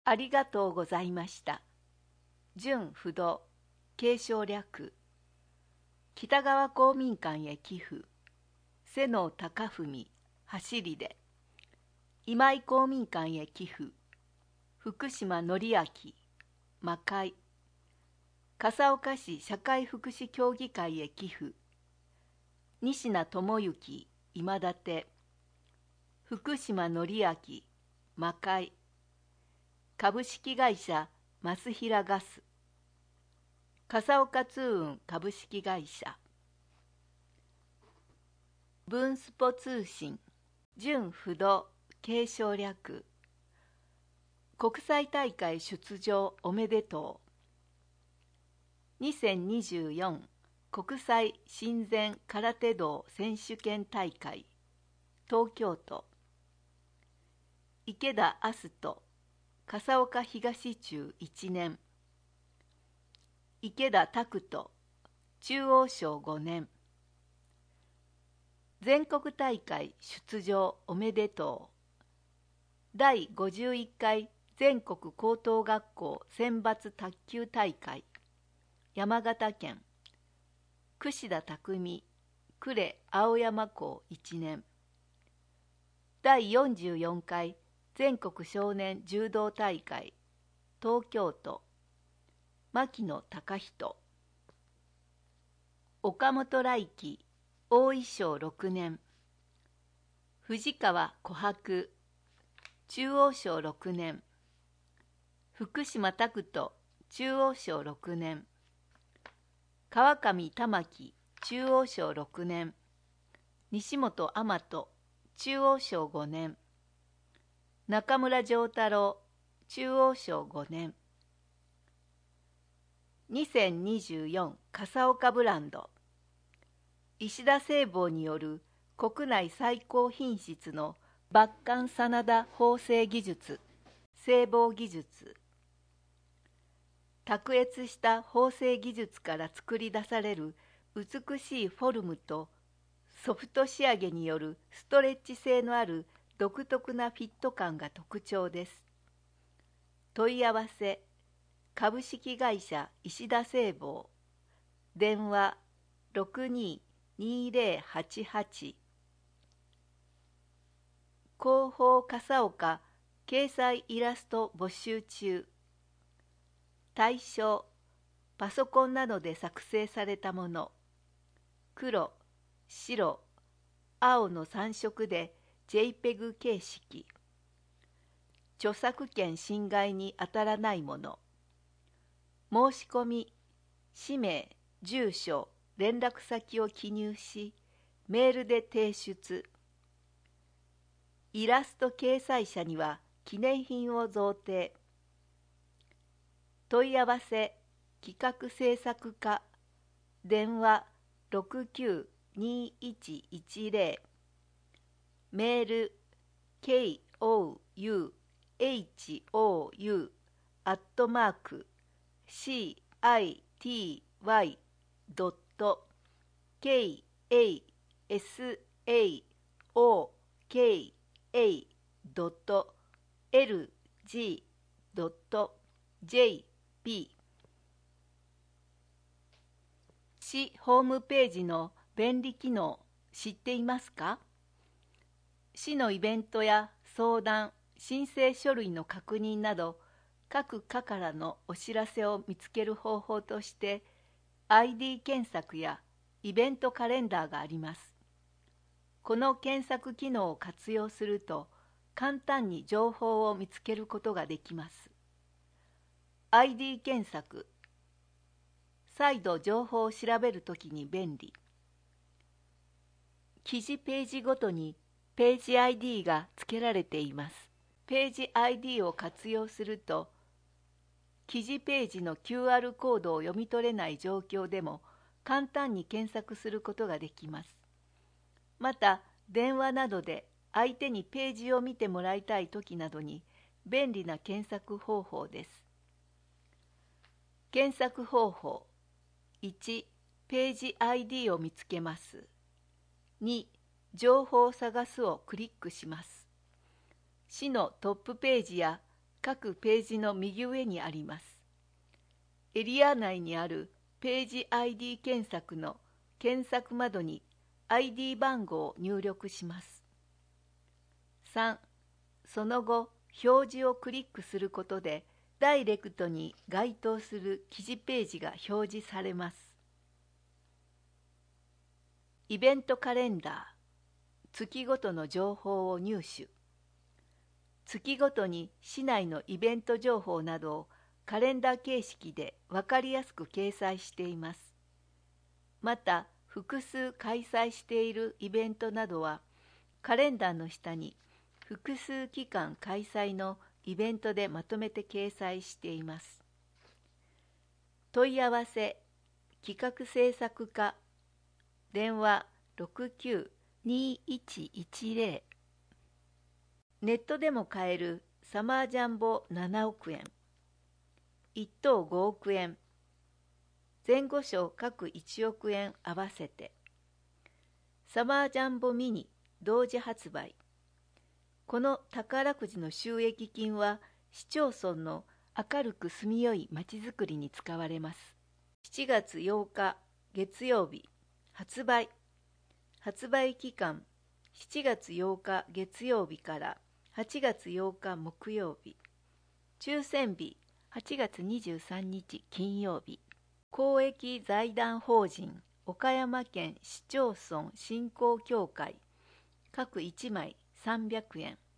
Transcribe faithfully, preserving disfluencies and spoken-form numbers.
ありがとうございました。純不動、継承略。北川公民館へ寄付。瀬野貴文、走りで。今井公民館へ寄付。福島紀明、魔界。笠岡市社会福祉協議会へ寄付。西名智之、今立。福島紀明、魔界。株式会社増平ガス。笠岡通運株式会社。文スポ通信、純不動、継承略。国際大会出場おめでとう。にせんにじゅうよん国際親善空手道選手権大会、東京都。池田明日斗、笠岡東中いちねん。池田拓人、中央省ごねん。全国大会出場おめでとう。だいごじゅういっかい全国高等学校選抜卓球大会、山形県。櫛田匠、呉青山校いちねん。だいよんじゅうよんかい全国少年柔道大会、東京都。牧野貴人。岡本来輝、大井省ろくねん。藤川琥珀、中央省ろくねん。福島拓人、中央省ろくねん。川上玉樹、中央省ろくねん。西本天人、中央省ごねん。中村丈太郎、中央省ごねん。にせんにじゅうよん笠岡ブランド。石田製房による国内最高品質の抜管真田縫製技術、製房技術。卓越した縫製技術から作り出される美しいフォルムとソフト仕上げによるストレッチ性のある独特なフィット感が特徴です。問い合わせ、株式会社石田製房。電話ろくにーにーぜろはちはち。広報笠岡掲載イラスト募集中。対象、パソコンなどで作成されたもの。黒、白、青のさん色で ジェイペグ 形式。著作権侵害にあたらないもの。申し込み、氏名、住所、連絡先を記入し、メールで提出。イラスト掲載者には記念品を贈呈。問い合わせ、企画制作課。電話ろくきゅうにーいちいちぜろ。メール ケーオーユーエイチオーユー アットマーク シーアイティーワイ ドット ケーエーエスエーオーケーエー ドット エルジー ドット ジェーピー。市ホームページの便利機能知っていますか？市のイベントや相談、申請書類の確認など、各課からのお知らせを見つける方法として、アイディー 検索やイベントカレンダーがあります。この検索機能を活用すると、簡単に情報を見つけることができます。アイディー 検索、再度情報を調べるときに便利。記事ページごとにページ アイディー が付けられています。ページ アイディー を活用すると、記事ページの キューアール コードを読み取れない状況でも簡単に検索することができます。また、電話などで相手にページを見てもらいたいときなどに便利な検索方法です。検索方法。いち、ページ アイディー を見つけます。に、情報を探すをクリックします。市のトップページや各ページの右上にあります。エリア内にあるページ アイディー 検索の検索窓に アイディー 番号を入力します。さん. その後、表示をクリックすることで、ダイレクトに該当する記事ページが表示されます。イベントカレンダー、月ごとの情報を入手。月ごとに市内のイベント情報などをカレンダー形式で分かりやすく掲載しています。また、複数開催しているイベントなどは、カレンダーの下に複数期間開催のイベントでまとめて掲載しています。問い合わせ、企画制作課、電話 ろくきゅう にいちいちゼロ。ネットでも買えるサマージャンボななおくえん、いっ等ごおくえん、前後賞各いちおくえん合わせて、サマージャンボミニ同時発売。この宝くじの収益金は市町村の明るく住みよいまちづくりに使われます。しちがつようか月曜日発売。発売期間しちがつようか月曜日からはちがつようか木曜日。抽選日はちがつにじゅうさんにち金曜日。公益財団法人岡山県市町村振興協会各いちまいさんびゃくえん。